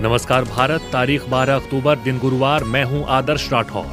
नमस्कार भारत, तारीख 12 अक्टूबर, दिन गुरुवार। मैं हूं आदर्श राठौर।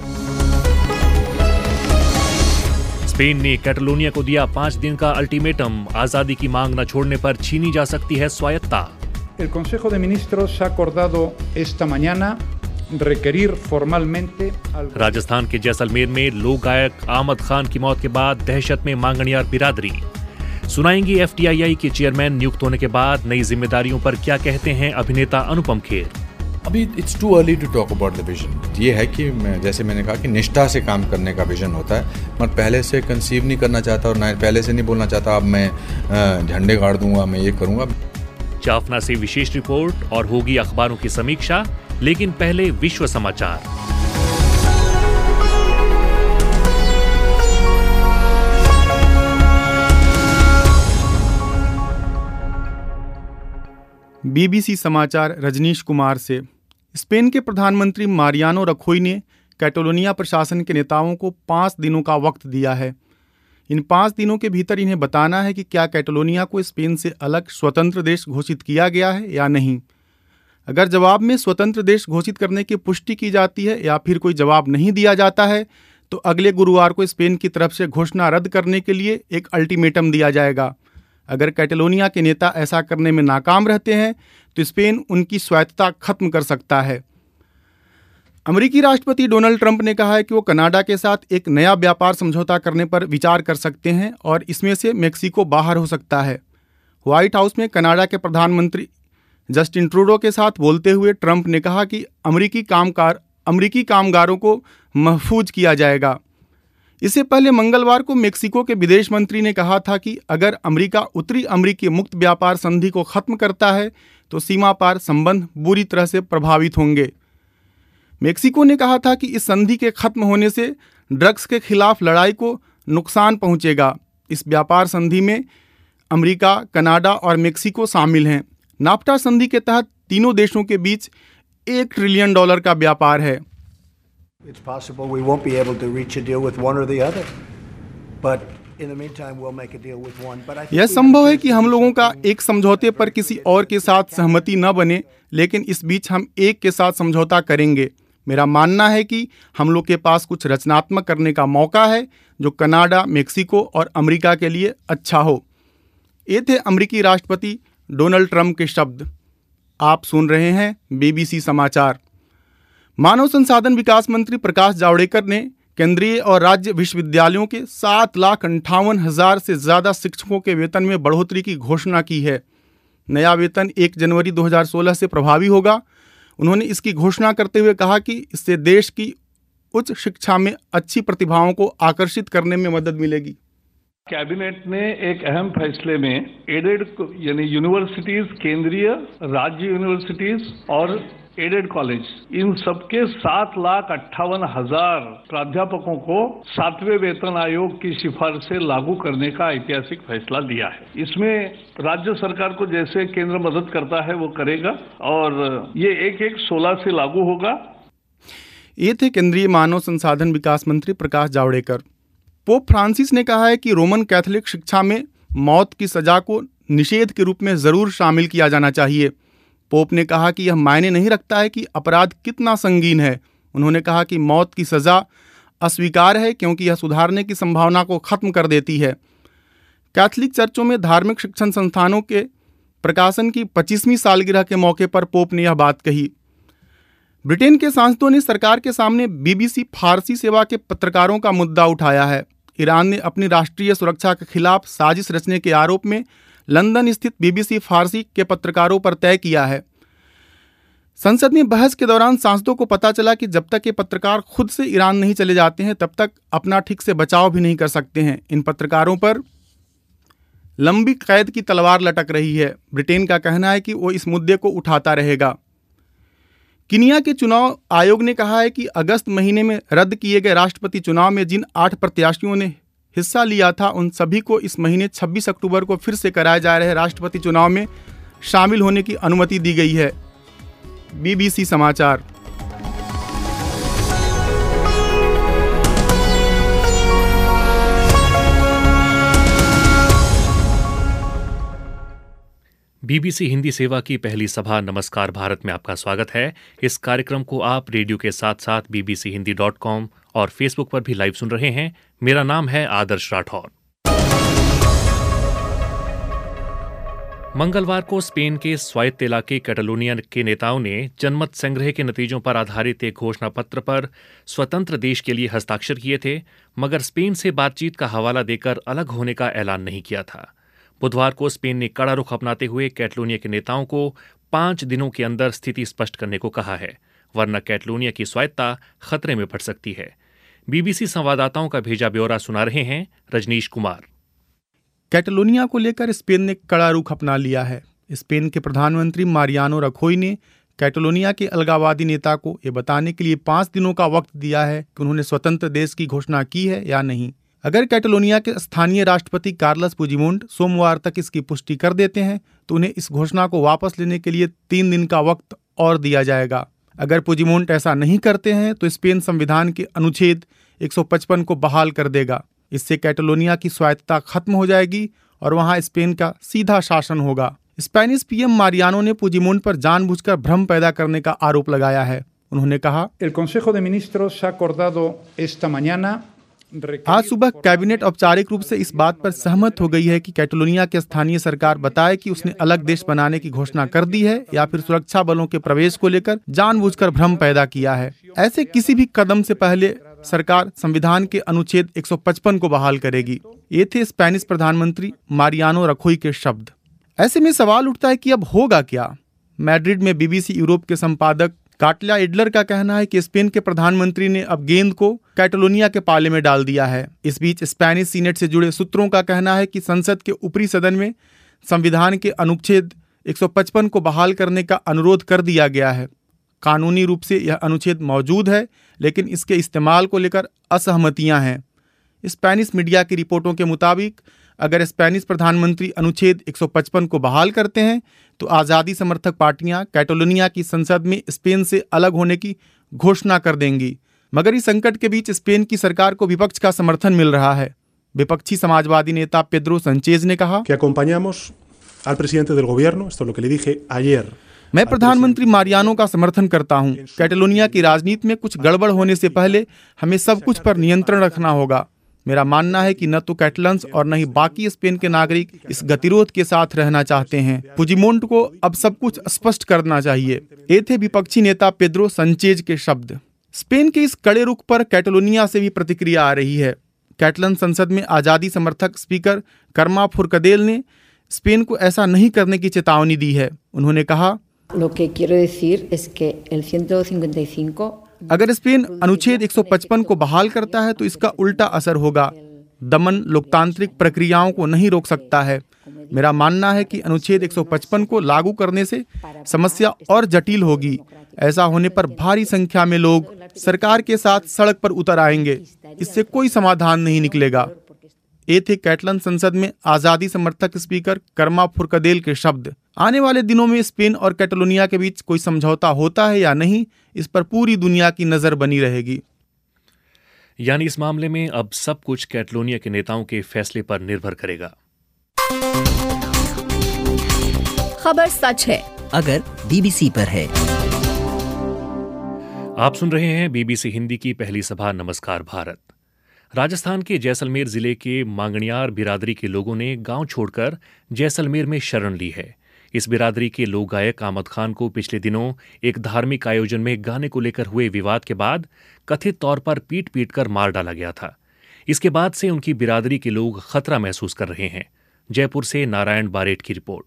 स्पेन ने कैटलोनिया को दिया 5 दिन का अल्टीमेटम। आजादी की मांग न छोड़ने पर छीनी जा सकती है स्वायत्तता। El Consejo de Ministros ha acordado esta mañana requerir formalmente al... Rajasthan के जैसलमेर में लोक गायक आमद खान की मौत के बाद दहशत में मांगणियार बिरादरी। सुनाएंगी FTII के चेयरमैन नियुक्त होने के बाद नई जिम्मेदारियों पर क्या कहते हैं अभिनेता अनुपम खेर। अभी it's too early to talk about the vision. ये है कि जैसे मैंने कहा कि निष्ठा से काम करने का विजन होता है। मैं पहले से कंसीव नहीं करना चाहता और ना पहले से नहीं बोलना चाहता अब मैं झंडे गाड़ दूंगा, मैं ये करूंगा। जाफना से विशेष रिपोर्ट और होगी अखबारों की समीक्षा, लेकिन पहले विश्व समाचार। BBC समाचार रजनीश कुमार से। स्पेन के प्रधानमंत्री मारियानो रखोई ने कैटलोनिया प्रशासन के नेताओं को 5 दिनों का वक्त दिया है। इन 5 दिनों के भीतर इन्हें बताना है कि क्या कैटलोनिया को स्पेन से अलग स्वतंत्र देश घोषित किया गया है या नहीं। अगर जवाब में स्वतंत्र देश घोषित करने की पुष्टि की जाती है या फिर कोई जवाब नहीं दिया जाता है तो अगले गुरुवार को स्पेन की तरफ से घोषणा रद्द करने के लिए एक अल्टीमेटम दिया जाएगा। अगर कैटलोनिया के नेता ऐसा करने में नाकाम रहते हैं तो स्पेन उनकी स्वायत्तता खत्म कर सकता है। अमेरिकी राष्ट्रपति डोनाल्ड ट्रंप ने कहा है कि वो कनाडा के साथ एक नया व्यापार समझौता करने पर विचार कर सकते हैं और इसमें से मेक्सिको बाहर हो सकता है। व्हाइट हाउस में कनाडा के प्रधानमंत्री जस्टिन ट्रूडो के साथ बोलते हुए ट्रंप ने कहा कि अमेरिकी कामगारों को महफूज किया जाएगा। इससे पहले मंगलवार को मेक्सिको के विदेश मंत्री ने कहा था कि अगर अमेरिका उत्तरी अमेरिकी मुक्त व्यापार संधि को खत्म करता है तो सीमा पार संबंध बुरी तरह से प्रभावित होंगे। मेक्सिको ने कहा था कि इस संधि के खत्म होने से ड्रग्स के खिलाफ लड़ाई को नुकसान पहुंचेगा। इस व्यापार संधि में अमेरिका, कनाडा और मेक्सिको शामिल हैं। नाफ्टा संधि के तहत तीनों देशों के बीच $1 ट्रिलियन का व्यापार है। It's possible we won't be able to reach a deal with one or the other, but in the meantime we'll make a deal with one. But I think यह संभव है कि हम लोगों का एक समझौते पर किसी और के साथ सहमति न बने, लेकिन इस बीच हम एक के साथ समझौता करेंगे। मेरा मानना है कि हम लोग के पास कुछ रचनात्मक करने का मौका है जो कनाडा, मेक्सिको और अमेरिका के लिए अच्छा हो। ये थे अमेरिकी राष्ट्रपति डोनाल्ड ट्रंप के शब्द। आप सुन रहे हैं BBC समाचार। मानव संसाधन विकास मंत्री प्रकाश जावड़ेकर ने केंद्रीय और राज्य विश्वविद्यालयों के 7,58,000 से ज़्यादा शिक्षकों के वेतन में बढ़ोतरी की घोषणा की है। नया वेतन 1 जनवरी 2016 से प्रभावी होगा। उन्होंने इसकी घोषणा करते हुए कहा कि इससे देश की उच्च शिक्षा में अच्छी प्रतिभाओं को आकर्षित करने में मदद मिलेगी। कैबिनेट ने एक अहम फैसले में एडेड यानी यूनिवर्सिटीज, केंद्रीय, राज्य यूनिवर्सिटीज और एडेड कॉलेज, इन सबके 7,58,000 प्राध्यापकों को 7वें वेतन आयोग की सिफारिश से लागू करने का ऐतिहासिक फैसला लिया है। इसमें राज्य सरकार को जैसे केंद्र मदद करता है वो करेगा और ये 1/1/16 से लागू होगा। ये थे केंद्रीय मानव संसाधन विकास मंत्री प्रकाश जावड़ेकर। पोप फ्रांसिस ने कहा है कि रोमन कैथोलिक शिक्षा में मौत की सजा को निषेध के रूप में जरूर शामिल किया जाना चाहिए। पोप ने कहा कि यह मायने नहीं रखता है कि अपराध कितना संगीन है। उन्होंने कहा कि मौत की सजा अस्वीकार्य है क्योंकि यह सुधारने की संभावना को खत्म कर देती है। कैथोलिक चर्चों में धार्मिक शिक्षण संस्थानों के प्रकाशन की 25वीं सालगिरह के मौके पर पोप ने यह बात कही। ब्रिटेन के सांसदों ने सरकार के सामने BBC फारसी सेवा के पत्रकारों का मुद्दा उठाया है। ईरान ने अपनी राष्ट्रीय सुरक्षा के खिलाफ साजिश रचने के आरोप में लंदन स्थित BBC फारसी के पत्रकारों पर तय किया है। संसद में बहस के दौरान सांसदों को पता चला कि जब तक ये पत्रकार खुद से ईरान नहीं चले जाते हैं तब तक अपना ठीक से बचाव भी नहीं कर सकते हैं। इन पत्रकारों पर लंबी कैद की तलवार लटक रही है। ब्रिटेन का कहना है कि वो इस मुद्दे को उठाता रहेगा। कीनिया के चुनाव आयोग ने कहा है कि अगस्त महीने में रद्द किए गए राष्ट्रपति चुनाव में जिन 8 प्रत्याशियों ने हिस्सा लिया था उन सभी को इस महीने 26 अक्टूबर को फिर से कराए जा रहे राष्ट्रपति चुनाव में शामिल होने की अनुमति दी गई है। BBC समाचार। बीबीसी हिंदी सेवा की पहली सभा नमस्कार भारत में आपका स्वागत है। इस कार्यक्रम को आप रेडियो के साथ साथ bbchondi.com और फेसबुक पर भी लाइव सुन रहे हैं। मेरा नाम है आदर्श राठौर। मंगलवार को स्पेन के स्वायत्त इलाके कैटलोनिया के नेताओं ने जनमत संग्रह के नतीजों पर आधारित एक घोषणा पत्र पर स्वतंत्र देश के लिए हस्ताक्षर किए थे, मगर स्पेन से बातचीत का हवाला देकर अलग होने का ऐलान नहीं किया था। बुधवार को स्पेन ने कड़ा रुख अपनाते हुए कैटलोनिया के नेताओं को 5 दिनों के अंदर स्थिति स्पष्ट करने को कहा है, वरना कैटलोनिया की स्वायत्तता खतरे में पड़ सकती है। बीबीसी संवाददाताओं का भेजा ब्यौरा सुना रहे हैं रजनीश कुमार। कैटलोनिया को लेकर स्पेन ने कड़ा रुख अपना लिया है। स्पेन के प्रधानमंत्री मारियानो रखोई ने कैटलोनिया के अलगाववादी नेता को ये बताने के लिए 5 दिनों का वक्त दिया है कि उन्होंने स्वतंत्र देश की घोषणा की है या नहीं। अगर कैटलोनिया के स्थानीय राष्ट्रपति कार्लस पुजिमोंट सोमवार तक इसकी पुष्टि कर देते हैं तो उन्हें इस घोषणा को वापस लेने के लिए 3 दिन का वक्त और दिया जाएगा। अगर पुजिमोंट ऐसा नहीं करते हैं तो स्पेन संविधान के अनुच्छेद 155 को बहाल कर देगा। इससे कैटलोनिया की स्वायत्तता खत्म हो जाएगी और वहां स्पेन का सीधा शासन होगा। स्पेनिश पीएम मारियानो ने पुजिमोंट पर जानबूझकर भ्रम पैदा करने का आरोप लगाया है। उन्होंने कहा, El Consejo de Ministros ha acordado esta mañana आज सुबह कैबिनेट औपचारिक रूप से इस बात पर सहमत हो गई है कि कैटलोनिया की स्थानीय सरकार बताए कि उसने अलग देश बनाने की घोषणा कर दी है या फिर सुरक्षा बलों के प्रवेश को लेकर जानबूझकर भ्रम पैदा किया है। ऐसे किसी भी कदम से पहले सरकार संविधान के अनुच्छेद 155 को बहाल करेगी। ये थे स्पेनिश प्रधानमंत्री मारियानो रखोई के शब्द। ऐसे में सवाल उठता है कि अब होगा क्या। मैड्रिड में बीबीसी यूरोप के संपादक काटला एडलर का कहना है कि स्पेन के प्रधानमंत्री ने अब गेंद को कैटलोनिया के पाले में डाल दिया है। इस बीच स्पेनिश सीनेट से जुड़े सूत्रों का कहना है कि संसद के ऊपरी सदन में संविधान के अनुच्छेद 155 को बहाल करने का अनुरोध कर दिया गया है। कानूनी रूप से यह अनुच्छेद मौजूद है, लेकिन इसके इस्तेमाल को लेकर असहमतियां हैं। स्पेनिश मीडिया की रिपोर्टों के मुताबिक अगर स्पेनिश प्रधानमंत्री अनुच्छेद 155 को बहाल करते हैं तो आज़ादी समर्थक पार्टियां कैटलोनिया की संसद में स्पेन से अलग होने की घोषणा कर देंगी। मगर इस संकट के बीच स्पेन की सरकार को विपक्ष का समर्थन मिल रहा है। विपक्षी समाजवादी नेता पेड्रो संचेज ने कहा कि acompañamos al presidente del gobierno, esto es lo que le dije ayer। मैं प्रधानमंत्री मारियानो का समर्थन करता हूं। कैटलोनिया की राजनीति में कुछ गड़बड़ होने से पहले हमें सब कुछ पर नियंत्रण रखना होगा। मेरा मानना है कि न तो कैटलन्स और न ही बाकी स्पेन के नागरिक इस गतिरोध के साथ रहना चाहते हैं। पुजिमोंट को अब सब कुछ स्पष्ट करना चाहिए। ये थे विपक्षी नेता पेड्रो संचेज के शब्द। स्पेन के इस कड़े रुख पर कैटलोनिया से भी प्रतिक्रिया आ रही है। कैटलन संसद में आजादी समर्थक स्पीकर कर्मा फुरकदेल ने स्पेन को ऐसा नहीं करने की चेतावनी दी है। उन्होंने कहा, अगर स्पेन अनुच्छेद 155 को बहाल करता है तो इसका उल्टा असर होगा। दमन लोकतांत्रिक प्रक्रियाओं को नहीं रोक सकता है। मेरा मानना है कि अनुच्छेद 155 को लागू करने से समस्या और जटिल होगी। ऐसा होने पर भारी संख्या में लोग सरकार के साथ सड़क पर उतर आएंगे। इससे कोई समाधान नहीं निकलेगा। ये थे कैटलन संसद में आजादी समर्थक स्पीकर कर्मा फुरकदेल के शब्द। आने वाले दिनों में स्पेन और कैटलोनिया के बीच कोई समझौता होता है या नहीं, इस पर पूरी दुनिया की नजर बनी रहेगी। यानी इस मामले में अब सब कुछ कैटलोनिया के नेताओं के फैसले पर निर्भर करेगा। खबर सच है अगर बीबीसी पर है। आप सुन रहे हैं बीबीसी हिंदी की पहली सभा नमस्कार भारत। राजस्थान के जैसलमेर जिले के मांगणियार बिरादरी के लोगों ने गांव छोड़कर जैसलमेर में शरण ली है। इस बिरादरी के लोक गायक आमद खान को पिछले दिनों एक धार्मिक आयोजन में गाने को लेकर हुए विवाद के बाद कथित तौर पर पीट कर मार डाला गया था। इसके बाद से उनकी बिरादरी के लोग खतरा महसूस कर रहे हैं। जयपुर से नारायण बारेट की रिपोर्ट।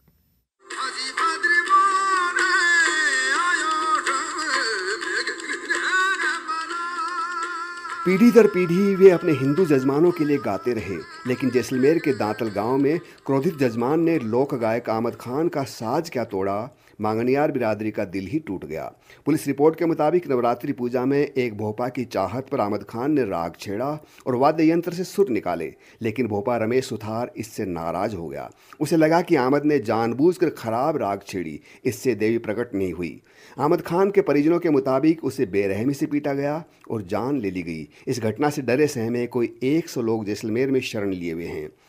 पीढ़ी दर पीढ़ी वे अपने हिंदू जजमानों के लिए गाते रहे, लेकिन जैसलमेर के दांतल गांव में क्रोधित जजमान ने लोक गायक आमद खान का साज क्या तोड़ा, मांगणियार बिरादरी का दिल ही टूट गया। पुलिस रिपोर्ट के मुताबिक नवरात्रि पूजा में एक भोपा की चाहत पर आमद खान ने राग छेड़ा और वाद्य यंत्र से सुर निकाले, लेकिन भोपा रमेश सुथार इससे नाराज हो गया। उसे लगा कि आमद ने जानबूझकर खराब राग छेड़ी, इससे देवी प्रकट नहीं हुई। आमद खान के परिजनों के मुताबिक उसे बेरहमी से पीटा गया और जान ले ली गई। इस घटना से डरे सहमे कोई 100 लोग जैसलमेर में शरण लिए हुए हैं।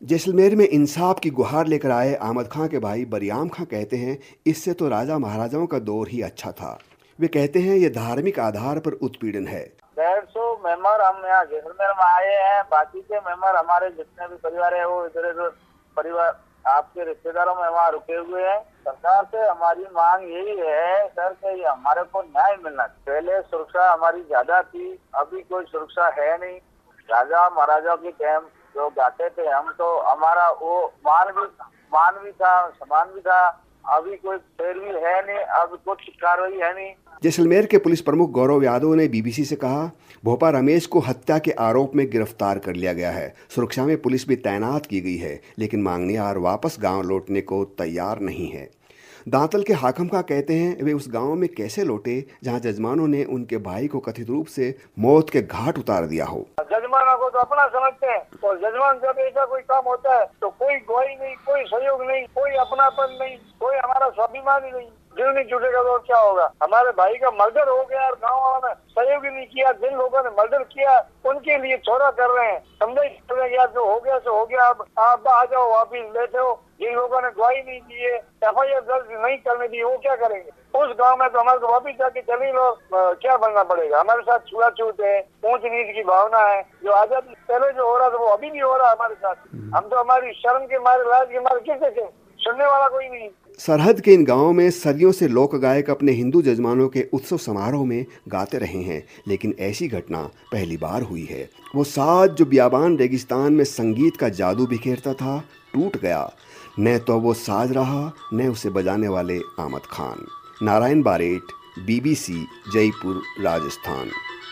जैसलमेर में इंसाफ की गुहार लेकर आए अहमद खां के भाई बरियाम खां कहते हैं इससे तो राजा महाराजाओं का दौर ही अच्छा था। वे कहते हैं ये धार्मिक आधार पर उत्पीड़न है। 150 मेंबर हम यहाँ जैसलमेर में आए हैं, बाकी के मेंबर हमारे जितने भी परिवार है वो इधर उधर परिवार आपके रिश्तेदारों में वहाँ रुके हुए हैं। सरकार से हमारी मांग यही है सर कि हमारे को न्याय मिलना। पहले सुरक्षा हमारी ज्यादा थी, अभी कोई सुरक्षा है नहीं। राजा महाराजाओं की टाइम जो गाते थे हम, तो हमारा वो मान भी था, सम्मान भी था। अभी कोई पैरवी है नहीं, अब कुछ कार्रवाई है नहीं। जैसलमेर के पुलिस प्रमुख गौरव यादव ने बीबीसी से कहा, भोपा रमेश को हत्या के आरोप में गिरफ्तार कर लिया गया है। सुरक्षा में पुलिस भी तैनात की गई है, लेकिन मांगनियार वापस गांव लौटने को तैयार नहीं है। दांतल के हाकम का कहते हैं वे उस गांव में कैसे लौटे जहां जजमानों ने उनके भाई को कथित रूप से मौत के घाट उतार दिया हो। जजमानों को तो अपना समझते हैं, और जजमान जब ऐसा कोई काम होता है तो कोई गवाही नहीं, कोई सहयोग नहीं, कोई अपनापन नहीं, कोई हमारा स्वाभिमान ही नहीं। दिल नहीं छूटेगा तो क्या होगा। हमारे भाई का मर्डर हो गया और गाँव वालों ने सहयोग ही नहीं किया। जिन लोगों ने मर्डर किया उनके लिए छोड़ा कर रहे हैं, समझे कर रहे हैं यार जो हो गया सो हो गया, अब आप आ जाओ वापिस लेते हो। जिन लोगों ने गवाही नहीं दी है, FIR दर्ज नहीं करने दी, वो क्या करेंगे। उस गांव में तो हमारे को वापिस जाके चले लो, क्या बनना पड़ेगा। हमारे साथ छुआछूत है, ऊंच नीच की भावना है। जो आजादी पहले जो हो रहा था वो अभी नहीं हो रहा हमारे साथ। हम तो हमारी शर्म के मारे, लाज के मारे किससे थे, सुनने वाला कोई नहीं। सरहद के इन गांवों में सदियों से लोक गायक अपने हिंदू जजमानों के उत्सव समारोह में गाते रहे हैं, लेकिन ऐसी घटना पहली बार हुई है। वो साज जो बियाबान रेगिस्तान में संगीत का जादू बिखेरता था, टूट गया। न तो वो साज रहा, न उसे बजाने वाले अहमद खान। नारायण बारेट, BBC, जयपुर, राजस्थान।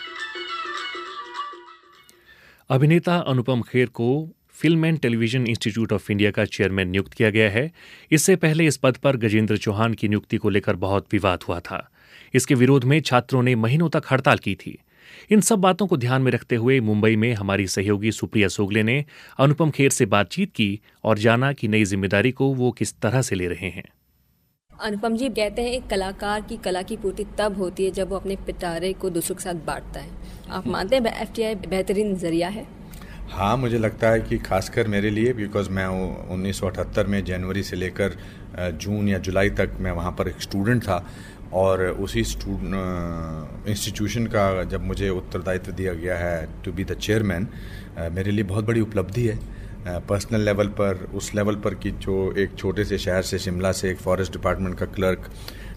अभिनेता अनुपम खेर को Film and Television Institute of India का चेयरमैन नियुक्त किया गया है। इससे पहले इस पद पर गजेंद्र चौहान की नियुक्ति को लेकर बहुत विवाद हुआ था। इसके विरोध में छात्रों ने महीनों तक हड़ताल की थी। इन सब बातों को ध्यान में रखते हुए मुंबई में हमारी सहयोगी सुप्रिया सोगले ने अनुपम खेर से बातचीत की और जाना कि नई जिम्मेदारी को वो किस तरह से ले रहे हैं। अनुपम जी कहते हैं एक कलाकार की कला की पूर्ति तब होती है जब वो अपने पिटारे को दूसरों के साथ बांटता है। आप मानते हैं FTI बेहतरीन जरिया है? हाँ, मुझे लगता है कि खासकर मेरे लिए, बिकॉज मैं 1978 में जनवरी से लेकर जून या जुलाई तक मैं वहाँ पर एक स्टूडेंट था, और उसी इंस्टीट्यूशन का जब मुझे उत्तरदायित्व दिया गया है टू बी द चेयरमैन, मेरे लिए बहुत बड़ी उपलब्धि है। पर्सनल लेवल पर, उस लेवल पर कि जो एक छोटे से शहर से, शिमला से, एक फॉरेस्ट डिपार्टमेंट का क्लर्क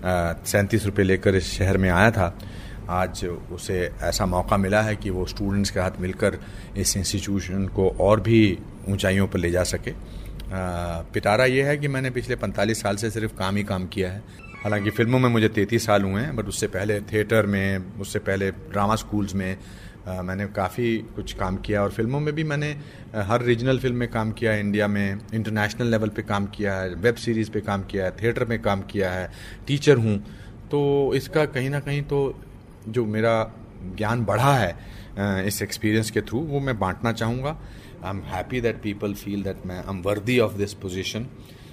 37 रुपये लेकर इस शहर में आया था, आज उसे ऐसा मौका मिला है कि वो स्टूडेंट्स के हाथ मिलकर इस इंस्टीट्यूशन को और भी ऊंचाइयों पर ले जा सके। पिटारा ये है कि मैंने पिछले 45 साल से सिर्फ काम ही काम किया है। हालांकि फिल्मों में मुझे 33 साल हुए हैं, बट उससे पहले थिएटर में, उससे पहले ड्रामा स्कूल्स में मैंने काफ़ी कुछ काम किया। और फिल्मों में भी मैंने हर रीजनल फिल्म में काम किया है, इंडिया में इंटरनेशनल लेवल पे काम किया है, वेब सीरीज़ पे काम किया है, थिएटर में काम किया है, टीचर हूँ। तो इसका कहीं ना कहीं तो जो मेरा ज्ञान बढ़ा है इस एक्सपीरियंस के थ्रू, वो मैं बांटना चाहूँगा। I am happy that people feel that मैं I am worthy of this position.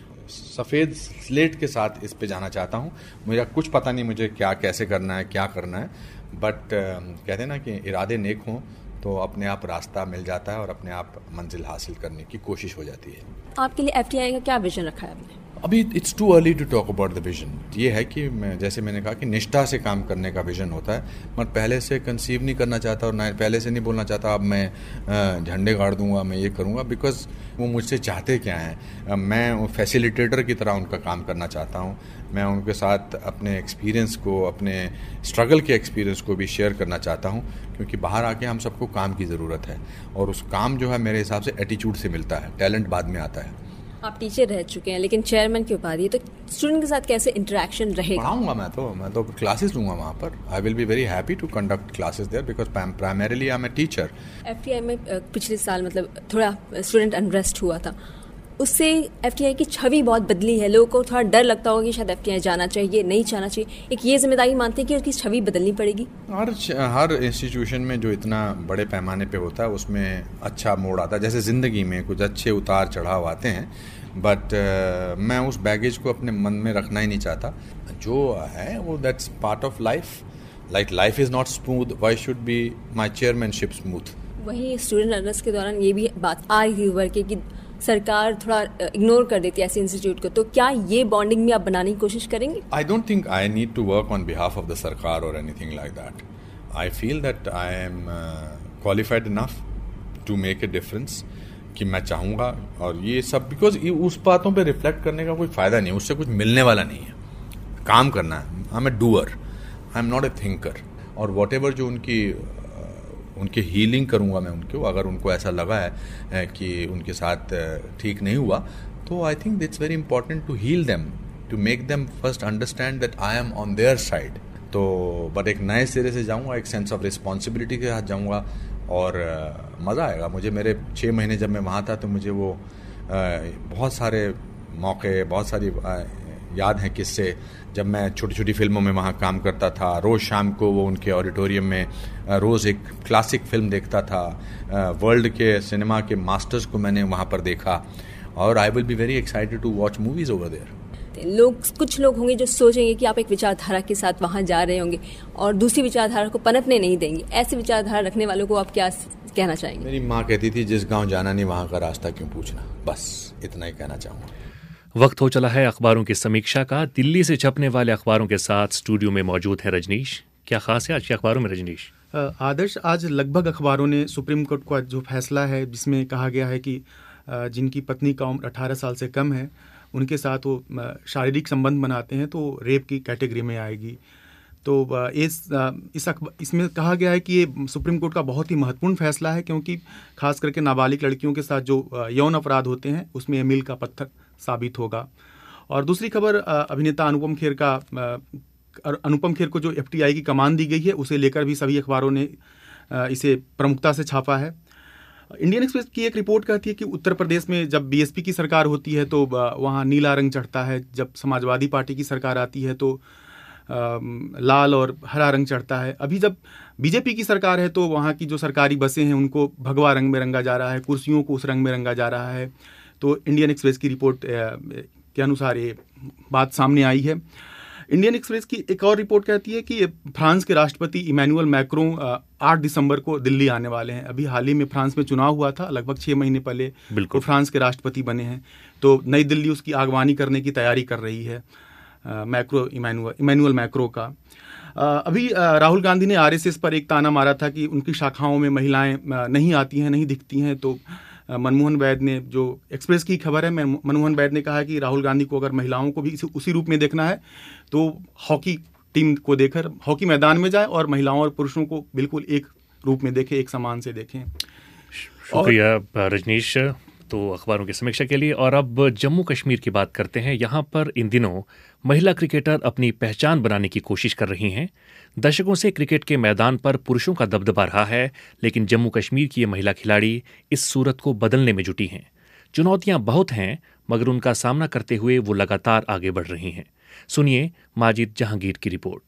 सफ़ेद स्लेट के साथ इस पे जाना चाहता हूँ। मेरा कुछ पता नहीं मुझे क्या कैसे करना है, क्या करना है, बट कहते हैं ना कि इरादे नेक हों तो अपने आप रास्ता मिल जाता है और अपने आप मंजिल हासिल करने की कोशिश हो जाती है। आपके लिए FTI का क्या विजन रखा है आपने? अभी it's too early to talk about the vision. ये है कि जैसे मैंने कहा कि निष्ठा से काम करने का विजन होता है। मैं पहले से कंसीव नहीं करना चाहता और ना पहले से नहीं बोलना चाहता अब मैं झंडे गाड़ दूंगा, मैं ये करूंगा, बिकॉज वो मुझसे चाहते क्या हैं। मैं फैसिलिटेटर की तरह उनका काम करना चाहता हूँ। मैं उनके साथ अपने एक्सपीरियंस को, अपने स्ट्रगल के एक्सपीरियंस को भी शेयर करना चाहता हूँ, क्योंकि बाहर आके हम सबको काम की ज़रूरत है और उस काम जो है मेरे हिसाब से एटीट्यूड से मिलता है, टैलेंट बाद में आता है। आप टीचर रह चुके हैं, लेकिन चेयरमैन की उपाधि है, तो स्टूडेंट के साथ कैसे इंटरेक्शन रहेगा? पढ़ाऊंगा मैं तो क्लासेस लूंगा वहाँ पर। I will be very happy to conduct classes there because primarily I am a teacher. FTI में पिछले साल मतलब थोड़ा स्टूडेंट अनरेस्ट हुआ था, उससे FTI की छवि बहुत बदली है। लोगों को थोड़ा डर लगता होगा कि शायद FTI जाना चाहिए, नहीं जाना चाहिए। एक ये जिम्मेदारी मानते हैं कि उसकी छवि बदलनी पड़ेगी। हर इंस्टीट्यूशन में जो इतना बड़े पैमाने पे होता है उसमें अच्छा मोड़ आता है। जैसे ज़िंदगी में कुछ अच्छे उतार चढ़ाव आते हैं, बट मैं उस बैगेज को अपने मन में रखना ही नहीं चाहता। जो है वो that's part of life. Like life is not smooth, why should be my chairmanship smooth. वही स्टूडेंट अनरेस्ट के दौरान ये भी बात आ रही थी उभर के कि सरकार थोड़ा इग्नोर कर देती है ऐसे इंस्टीट्यूट को, तो क्या ये बॉन्डिंग भी आप बनाने की कोशिश करेंगे? I don't think I need to work on behalf of the sarkar or anything like that. I feel that I am qualified enough to make a difference कि मैं चाहूँगा, और ये सब बिकॉज उस बातों पे रिफ्लेक्ट करने का कोई फ़ायदा नहीं, उससे कुछ मिलने वाला नहीं है। काम करना है, I am a doer, I am not a thinker. और वॉट एवर जो उनकी हीलिंग करूँगा मैं उनको, अगर उनको ऐसा लगा है कि उनके साथ ठीक नहीं हुआ, तो I think it's very important to heal them, to make them first understand that I am on their side. तो बट एक नए सिरे से जाऊँगा, एक सेंस ऑफ रिस्पॉन्सिबिलिटी के साथ जाऊँगा, और मज़ा आएगा मुझे। मेरे 6 महीने जब मैं वहाँ था तो मुझे वो बहुत सारे मौके, बहुत सारी याद हैं किस्से, जब मैं छोटी छोटी फिल्मों में वहाँ काम करता था। रोज़ शाम को वो उनके ऑडिटोरियम में रोज़ एक क्लासिक फिल्म देखता था। वर्ल्ड के सिनेमा के मास्टर्स को मैंने वहाँ पर देखा, और I will be very excited to watch movies over there. कुछ लोग होंगे जो सोचेंगे कि आप एक विचारधारा के साथ वहां जा रहे होंगे और दूसरी विचारधारा को पनपने नहीं देंगे। ऐसी विचारधारा रखने वालों को आप क्या कहना चाहेंगे? मेरी माँ कहती थी, जिस गांव जाना नहीं वहां का रास्ता क्यों पूछना। बस इतना ही कहना चाहूँगा। वक्त हो चला है अखबारों की समीक्षा का। दिल्ली से छपने वाले अखबारों के साथ स्टूडियो में मौजूद है रजनीश। क्या खास है आज के अखबारों में रजनीश? आदर्श, आज लगभग अखबारों ने सुप्रीम कोर्ट का जो फैसला है जिसमें कहा गया है कि जिनकी पत्नी का उम्र 18 साल से कम है उनके साथ वो शारीरिक संबंध बनाते हैं तो रेप की कैटेगरी में आएगी। तो इसमें कहा गया है कि ये सुप्रीम कोर्ट का बहुत ही महत्वपूर्ण फैसला है, क्योंकि खास करके नाबालिग लड़कियों के साथ जो यौन अपराध होते हैं उसमें ये मील का पत्थर साबित होगा। और दूसरी खबर, अभिनेता अनुपम खेर को जो FTI की कमान दी गई है उसे लेकर भी सभी अखबारों ने इसे प्रमुखता से छापा है। इंडियन एक्सप्रेस की एक रिपोर्ट कहती है कि उत्तर प्रदेश में जब BSP की सरकार होती है तो वहाँ नीला रंग चढ़ता है, जब समाजवादी पार्टी की सरकार आती है तो लाल और हरा रंग चढ़ता है। अभी जब BJP की सरकार है तो वहाँ की जो सरकारी बसें हैं उनको भगवा रंग में रंगा जा रहा है, कुर्सियों को उस रंग में रंगा जा रहा है। तो इंडियन एक्सप्रेस की रिपोर्ट के अनुसार ये बात सामने आई है। इंडियन एक्सप्रेस की एक और रिपोर्ट कहती है कि फ्रांस के राष्ट्रपति इमैनुअल मैक्रों 8 दिसंबर को दिल्ली आने वाले हैं। अभी हाल ही में फ्रांस में चुनाव हुआ था, लगभग 6 महीने पहले वो फ्रांस के राष्ट्रपति बने हैं। तो नई दिल्ली उसकी आगवानी करने की तैयारी कर रही है इमैनुअल मैक्रों का। अभी राहुल गांधी ने RSS पर एक ताना मारा था कि उनकी शाखाओं में महिलाएं नहीं आती हैं, नहीं दिखती हैं। तो मनमोहन वैद ने, जो एक्सप्रेस की खबर है, मनमोहन वैद ने कहा कि राहुल गांधी को अगर महिलाओं को भी उसी रूप में देखना है तो हॉकी टीम को देखकर हॉकी मैदान में जाए और महिलाओं और पुरुषों को बिल्कुल एक रूप में देखें, एक समान से देखें। शुक्रिया रजनीश तो अखबारों की समीक्षा के लिए। और अब जम्मू कश्मीर की बात करते हैं। यहाँ पर इन दिनों महिला क्रिकेटर अपनी पहचान बनाने की कोशिश कर रही हैं। दशकों से क्रिकेट के मैदान पर पुरुषों का दबदबा रहा है, लेकिन जम्मू कश्मीर की ये महिला खिलाड़ी इस सूरत को बदलने में जुटी हैं। चुनौतियां बहुत हैं, मगर उनका सामना करते हुए वो लगातार आगे बढ़ रही हैं। सुनिए माजिद जहांगीर की रिपोर्ट।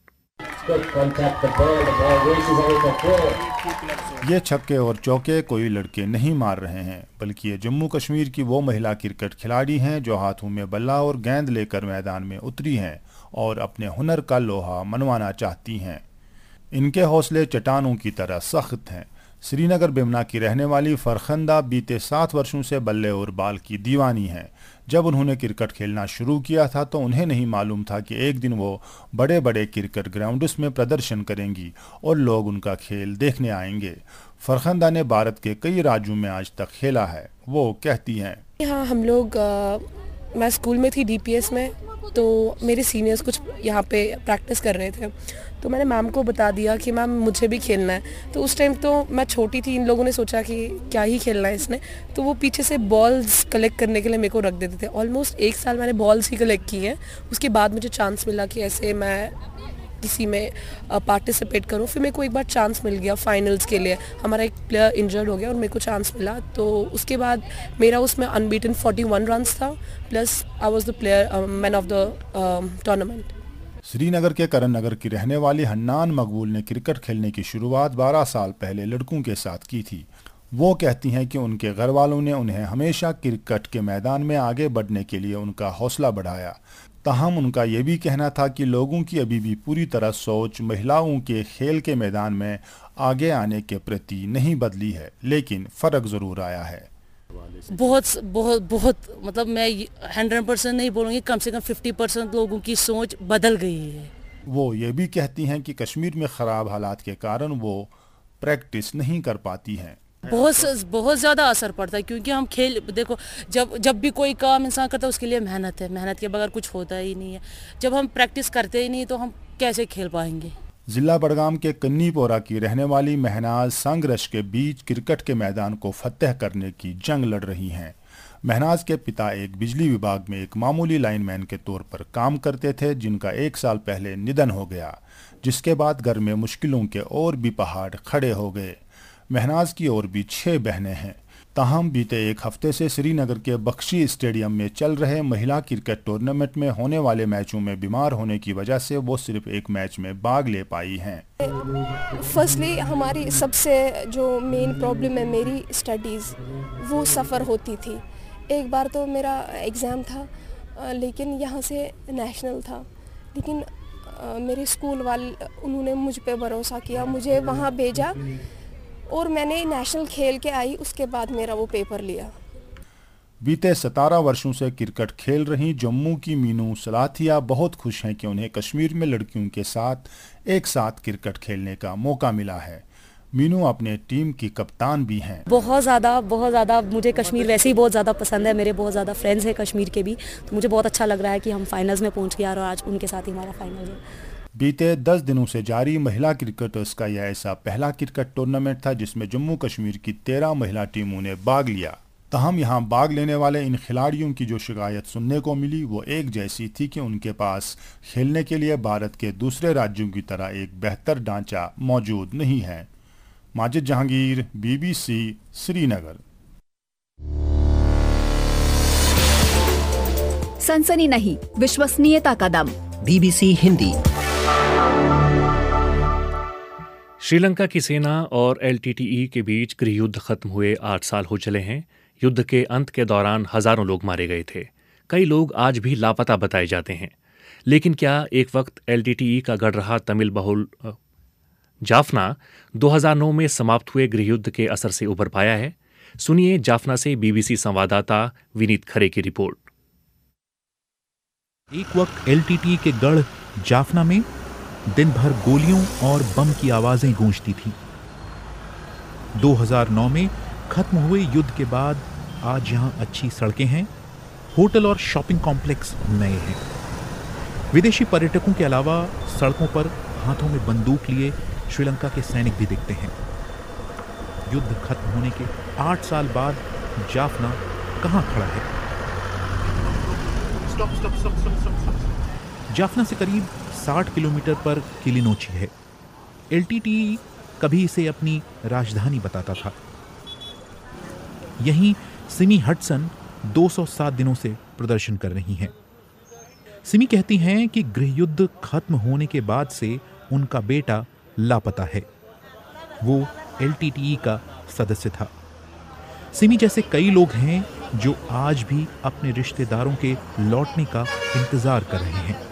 ये छक्के और चौके कोई लड़के नहीं मार रहे हैं, बल्कि ये जम्मू कश्मीर की वो महिला क्रिकेट खिलाड़ी हैं जो हाथों में बल्ला और गेंद लेकर मैदान में उतरी हैं और अपने हुनर का लोहा मनवाना चाहती हैं। इनके हौसले चट्टानों की तरह सख्त हैं। श्रीनगर बिमना की रहने वाली फरखंदा बीते 7 वर्षों से बल्ले और बाल की दीवानी हैं। जब उन्होंने क्रिकेट खेलना शुरू किया था तो उन्हें नहीं मालूम था कि एक दिन वो बड़े बड़े क्रिकेट ग्राउंड्स में प्रदर्शन करेंगी और लोग उनका खेल देखने आएंगे। फरखंदा ने भारत के कई राज्यों में आज तक खेला है। वो कहती हैं, हाँ, हम लोग मैं स्कूल में थी DPS में, तो मेरे सीनियर्स कुछ यहाँ पे प्रैक्टिस कर रहे थे, तो मैंने मैम को बता दिया कि मैम मुझे भी खेलना है। तो उस टाइम तो मैं छोटी थी, इन लोगों ने सोचा कि क्या ही खेलना है इसने, तो वो पीछे से बॉल्स कलेक्ट करने के लिए मेरे को रख देते थे। ऑलमोस्ट 1 साल मैंने बॉल्स ही कलेक्ट की हैं। उसके बाद मुझे चांस मिला कि ऐसे मैं किसी में पार्टिसिपेट करूं। फिर मेरे को एक बार चांस मिल गया फाइनल्स के लिए। हमारा एक प्लेयर इंजर्ड हो गया और मेरे को चांस मिला, तो उसके बाद मेरा उसमें अनबीटन 41 रन्स था, plus I was the player man of the tournament. Srinagar के करण नगर की रहने वाली हन्नान मकबूल ने क्रिकेट खेलने की शुरुआत 12 साल पहले लड़कों के साथ की थी। वो कहती हैं कि उनके घर वालों ने उन्हें हमेशा क्रिकेट के मैदान में आगे बढ़ने के लिए उनका हौसला बढ़ाया। ताहम उनका ये भी कहना था कि लोगों की अभी भी पूरी तरह सोच महिलाओं के खेल के मैदान में आगे आने के प्रति नहीं बदली है, लेकिन फ़र्क ज़रूर आया है। बहुत बहुत बहुत मतलब मैं 100% नहीं बोलूँगी, कम से कम 50% लोगों की सोच बदल गई है। वो ये भी कहती हैं कि कश्मीर में ख़राब हालात के कारण वो प्रैक्टिस नहीं कर पाती हैं। बहुत ज़्यादा असर पड़ता है, क्योंकि हम खेल देखो जब भी कोई काम इंसान करता है उसके लिए मेहनत है, मेहनत के बगैर कुछ होता ही नहीं है। जब हम प्रैक्टिस करते ही नहीं तो हम कैसे खेल पाएंगे। जिला बड़गाम के कन्नीपोरा की रहने वाली महनाज संघर्ष के बीच क्रिकेट के मैदान को फतेह करने की जंग लड़ रही हैं। महनाज के पिता एक बिजली विभाग में एक मामूली लाइनमैन के तौर पर काम करते थे, जिनका 1 साल पहले निधन हो गया, जिसके बाद घर में मुश्किलों के और भी पहाड़ खड़े हो गए। महनाज की और भी 6 बहनें हैं। ताहम बीते 1 हफ्ते से श्रीनगर के बख्शी स्टेडियम में चल रहे महिला क्रिकेट टूर्नामेंट में होने वाले मैचों में बीमार होने की वजह से वो सिर्फ एक मैच में भाग ले पाई हैं। फर्स्टली हमारी सबसे जो मेन प्रॉब्लम है मेरी स्टडीज़, वो सफ़र होती थी। एक बार तो मेरा एग्ज़ाम था, लेकिन यहाँ से नेशनल था, लेकिन मेरे स्कूल वाले उन्होंने मुझ पे भरोसा किया, मुझे वहाँ भेजा और मैंने नेशनल खेल के आई। उसके बाद मेरा वो पेपर लिया। बीते 17 वर्षों से क्रिकेट खेल रही जम्मू की मीनू सलाथिया बहुत खुश हैं कि उन्हें कश्मीर में लड़कियों के साथ एक साथ क्रिकेट खेलने का मौका मिला है। मीनू अपने टीम की कप्तान भी हैं। बहुत ज़्यादा मुझे कश्मीर वैसे ही बहुत ज़्यादा पसंद है। मेरे बहुत ज़्यादा फ्रेंड्स हैं कश्मीर के भी, तो मुझे बहुत अच्छा लग रहा है कि हम फाइनल्स में पहुँच गए और आज उनके साथ ही हमारा फाइनल है। बीते 10 दिनों से जारी महिला क्रिकेटर्स का यह ऐसा पहला क्रिकेट टूर्नामेंट था जिसमें जम्मू कश्मीर की 13 महिला टीमों ने भाग लिया। तहम यहाँ भाग लेने वाले इन खिलाड़ियों की जो शिकायत सुनने को मिली वो एक जैसी थी कि उनके पास खेलने के लिए भारत के दूसरे राज्यों की तरह एक बेहतर ढांचा मौजूद नहीं है। माजिद जहांगीर, BBC, श्रीनगर। सनसनी नहीं, विश्वसनीयता का दम। BBC हिंदी। श्रीलंका की सेना और LTTE के बीच गृह युद्ध खत्म हुए 8 साल हो चले हैं। युद्ध के अंत के दौरान हजारों लोग मारे गए थे। कई लोग आज भी लापता बताए जाते हैं। लेकिन क्या एक वक्त LTTE का गढ़ रहा तमिल बहुल जाफना 2009 में समाप्त हुए गृह युद्ध के असर से उभर पाया है? सुनिए जाफना से BBC संवाददाता विनीत खरे की रिपोर्ट। एक वक्त LTTE के गढ़ जाफना में दिन भर गोलियों और बम की आवाजें गूंजती थी। 2009 में खत्म हुए युद्ध के बाद आज यहां अच्छी सड़कें हैं, होटल और शॉपिंग कॉम्प्लेक्स नए हैं। विदेशी पर्यटकों के अलावा सड़कों पर हाथों में बंदूक लिए श्रीलंका के सैनिक भी दिखते हैं। युद्ध खत्म होने के 8 साल बाद जाफना कहां खड़ा है? जाफना से करीब 60 किलोमीटर पर किलिनोची है। LTTE कभी इसे अपनी राजधानी बताता था। यहीं सिमी हडसन 207 दिनों से प्रदर्शन कर रही हैं। सिमी कहती हैं कि गृह युद्ध खत्म होने के बाद से उनका बेटा लापता है। वो LTTE का सदस्य था। सिमी जैसे कई लोग हैं जो आज भी अपने रिश्तेदारों के लौटने का इंतजार कर रहे हैं।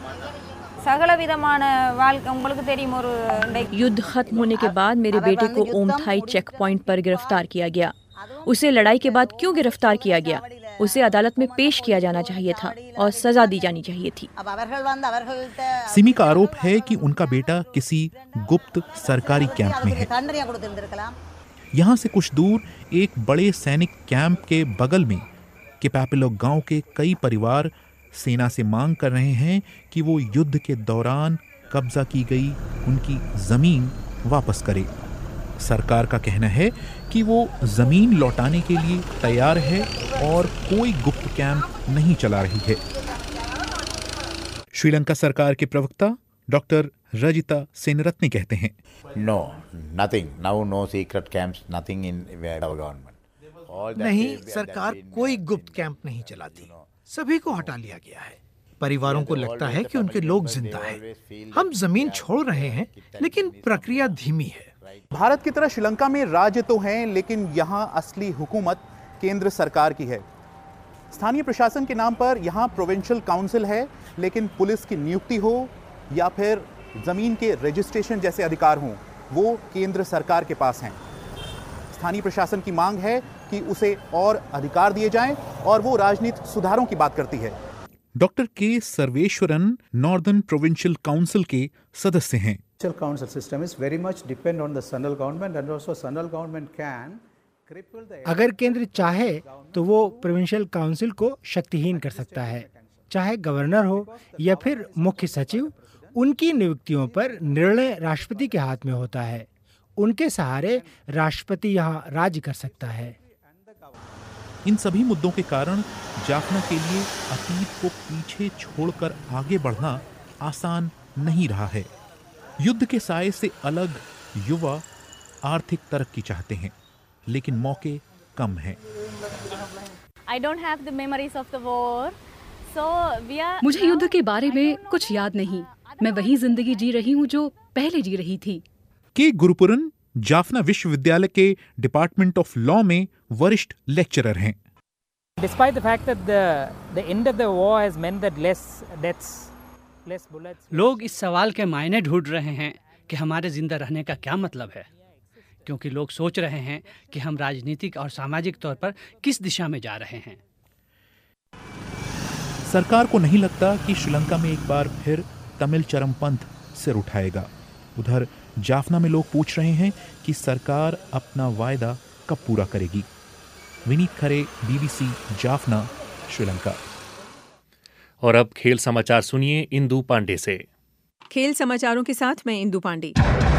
युद्ध खत्म होने के बाद मेरे बेटे को ओमथाई चेक पॉइंट पर गिरफ्तार किया गया। उसे लड़ाई के बाद क्यों गिरफ्तार किया गया? उसे अदालत में पेश किया जाना चाहिए था और सजा दी जानी चाहिए थी। सिमी का आरोप है कि उनका बेटा किसी गुप्त सरकारी कैंप में है। यहाँ से कुछ दूर एक बड़े सैनिक कैंप के बगल में किपापिलो गांव के कई परिवार सेना से मांग कर रहे हैं कि वो युद्ध के दौरान कब्जा की गई उनकी जमीन वापस करे। सरकार का कहना है कि वो जमीन लौटाने के लिए तैयार है और कोई गुप्त कैंप नहीं चला रही है। श्रीलंका सरकार के प्रवक्ता डॉक्टर रजिता सेनरत्ने कहते हैं, no nothing now, no secret camps, nothing in our government. नहीं, सरकार कोई गुप्त कैंप नहीं चलाती, सभी को हटा लिया गया है। परिवारों को लगता है कि उनके लोग जिंदा हैं। हम जमीन छोड़ रहे हैं, लेकिन प्रक्रिया धीमी है। भारत की तरह श्रीलंका में राज्य तो हैं, लेकिन यहाँ असली हुकूमत केंद्र सरकार की है। स्थानीय प्रशासन के नाम पर यहाँ प्रोविंशियल काउंसिल है, लेकिन पुलिस की नियुक्ति हो या फिर जमीन के रजिस्ट्रेशन जैसे अधिकार हों, वो केंद्र सरकार के पास हैं। स्थानीय प्रशासन की मांग है कि उसे और अधिकार दिए जाएं और वो राजनीतिक सुधारों की बात करती है। डॉक्टर के सर्वेश्वरन नॉर्दर्न प्रोविंशियल काउंसिल के सदस्य हैं। Council system is very much depend on the central government and also central government can cripple the अगर केंद्र चाहे तो वो प्रोविंशियल काउंसिल को शक्तिहीन कर सकता है। चाहे गवर्नर हो या फिर मुख्य सचिव, उनकी नियुक्तियों पर निर्णय राष्ट्रपति के हाथ में होता है। उनके सहारे राष्ट्रपति यहाँ राज्य कर सकता है। इन सभी मुद्दों के कारण जाफना के लिए अतीत को पीछे छोड़कर आगे बढ़ना आसान नहीं रहा है। युद्ध के साए से अलग युवा आर्थिक तरक्की चाहते हैं, लेकिन मौके कम हैं। मुझे युद्ध के बारे में कुछ याद नहीं। मैं वही जिंदगी जी रही हूँ जो पहले जी रही थी। के गुरुपुरन जाफना विश्वविद्यालय के डिपार्टमेंट ऑफ लॉ में वरिष्ठ लेक्चरर हैं। Despite the fact that the end of the war has meant that less deaths, less bullets. लोग इस सवाल के मायने ढूंढ रहे हैं कि हमारे जिंदा रहने का क्या मतलब है, क्योंकि लोग सोच रहे हैं कि हम राजनीतिक और सामाजिक तौर पर किस दिशा में जा रहे हैं। सरकार को नहीं लगता कि श्रीलंका में एक बार फिर तमिल चरमपंथ सिर उठाएगा। उधर जाफना में लोग पूछ रहे हैं कि सरकार अपना वायदा कब पूरा करेगी। विनीत खरे, BBC जाफना, श्रीलंका। और अब खेल समाचार सुनिए इंदु पांडे से। खेल समाचारों के साथ मैं इंदु पांडे।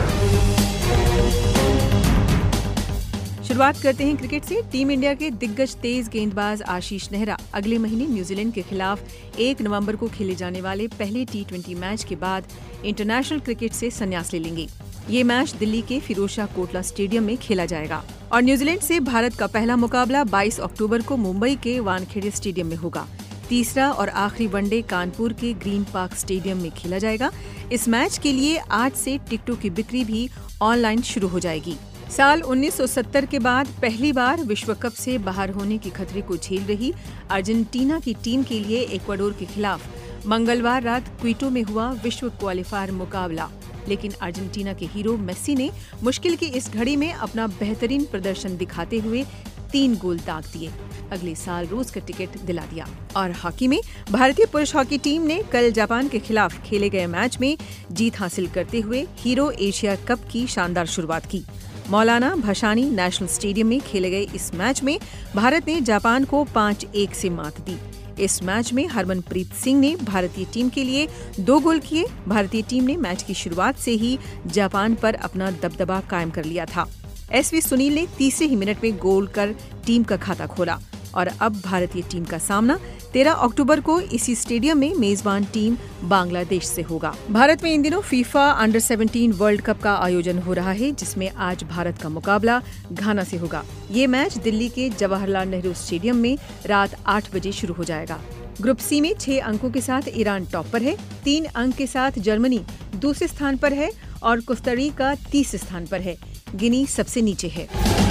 शुरुआत करते हैं क्रिकेट से। टीम इंडिया के दिग्गज तेज गेंदबाज आशीष नेहरा अगले महीने न्यूजीलैंड के खिलाफ 1 नवंबर को खेले जाने वाले पहले T20 मैच के बाद इंटरनेशनल क्रिकेट से संन्यास ले लेंगे। ये मैच दिल्ली के फिरोजशाह कोटला स्टेडियम में खेला जाएगा और न्यूजीलैंड से भारत का पहला मुकाबला 22 अक्टूबर को मुंबई के वानखेड़े स्टेडियम में होगा। तीसरा और आखिरी वनडे कानपुर के ग्रीन पार्क स्टेडियम में खेला जाएगा। इस मैच के लिए आज से टिकटों की बिक्री भी ऑनलाइन शुरू हो जाएगी। साल 1970 के बाद पहली बार विश्व कप से बाहर होने के खतरे को झेल रही अर्जेंटीना की टीम के लिए इक्वाडोर के खिलाफ मंगलवार रात क्विटो में हुआ विश्व क्वालीफायर मुकाबला, लेकिन अर्जेंटीना के हीरो मेस्सी ने मुश्किल की इस घड़ी में अपना बेहतरीन प्रदर्शन दिखाते हुए 3 गोल दाग दिए, अगले साल रूस का टिकट दिला दिया। और हॉकी में भारतीय पुरुष हॉकी टीम ने कल जापान के खिलाफ खेले गए मैच में जीत हासिल करते हुए हीरो एशिया कप की शानदार शुरुआत की। मौलाना भासानी नेशनल स्टेडियम में खेले गए इस मैच में भारत ने जापान को 5-1 से मात दी। इस मैच में हरमनप्रीत सिंह ने भारतीय टीम के लिए 2 गोल किए। भारतीय टीम ने मैच की शुरुआत से ही जापान पर अपना दबदबा कायम कर लिया था। SV सुनील ने तीसरे ही मिनट में गोल कर टीम का खाता खोला और अब भारतीय टीम का सामना 13 अक्टूबर को इसी स्टेडियम में मेजबान टीम बांग्लादेश से होगा। भारत में इन दिनों फीफा अंडर 17 वर्ल्ड कप का आयोजन हो रहा है, जिसमें आज भारत का मुकाबला घाना से होगा। ये मैच दिल्ली के जवाहरलाल नेहरू स्टेडियम में रात 8 बजे शुरू हो जाएगा। ग्रुप सी में 6 अंकों के साथ ईरान टॉप पर है, 3 अंक के साथ जर्मनी दूसरे स्थान पर है और कोस्टारिका तीसरे स्थान पर है। गिनी सबसे नीचे है।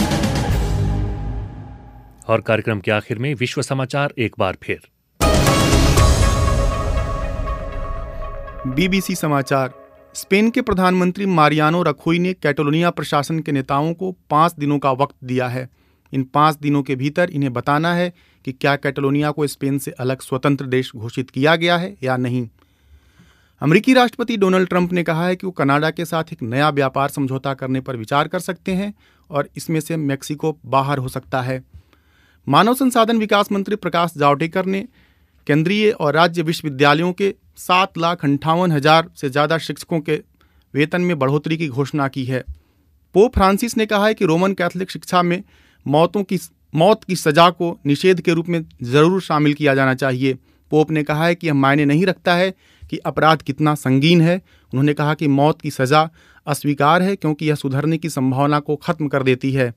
और कार्यक्रम के आखिर में विश्व समाचार एक बार फिर। BBC समाचार। स्पेन के प्रधानमंत्री मारियानो रखोई ने कैटलोनिया प्रशासन के नेताओं को 5 दिनों का वक्त दिया है। इन 5 दिनों के भीतर इन्हें बताना है कि क्या कैटलोनिया को स्पेन से अलग स्वतंत्र देश घोषित किया गया है या नहीं। अमेरिकी राष्ट्रपति डोनाल्ड ट्रंप ने कहा है कि वो कनाडा के साथ एक नया व्यापार समझौता करने पर विचार कर सकते हैं और इसमें से मेक्सिको बाहर हो सकता है। मानव संसाधन विकास मंत्री प्रकाश जावड़ेकर ने केंद्रीय और राज्य विश्वविद्यालयों के 7,58,000 से ज़्यादा शिक्षकों के वेतन में बढ़ोतरी की घोषणा की है। पोप फ्रांसिस ने कहा है कि रोमन कैथोलिक शिक्षा में मौत की सजा को निषेध के रूप में ज़रूर शामिल किया जाना चाहिए। पोप ने कहा है कि यह मायने नहीं रखता है कि अपराध कितना संगीन है। उन्होंने कहा कि मौत की सजा अस्वीकार है क्योंकि यह सुधरने की संभावना को खत्म कर देती है।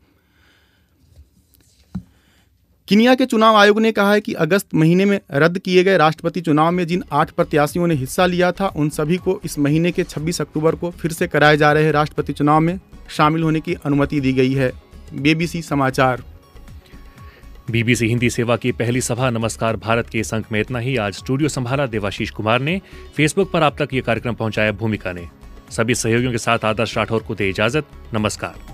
कीनिया के चुनाव आयोग ने कहा है कि अगस्त महीने में रद्द किए गए राष्ट्रपति चुनाव में जिन 8 प्रत्याशियों ने हिस्सा लिया था, उन सभी को इस महीने के 26 अक्टूबर को फिर से कराए जा रहे राष्ट्रपति चुनाव में शामिल होने की अनुमति दी गई है। BBC समाचार। BBC हिंदी सेवा की पहली सभा नमस्कार भारत के इस अंक में इतना ही। आज स्टूडियो संभाला देवाशीष कुमार ने, फेसबुक पर आप तक ये कार्यक्रम पहुंचाया भूमिका ने। सभी सहयोगियों के साथ आदर्श राठौर को दे इजाजत। नमस्कार।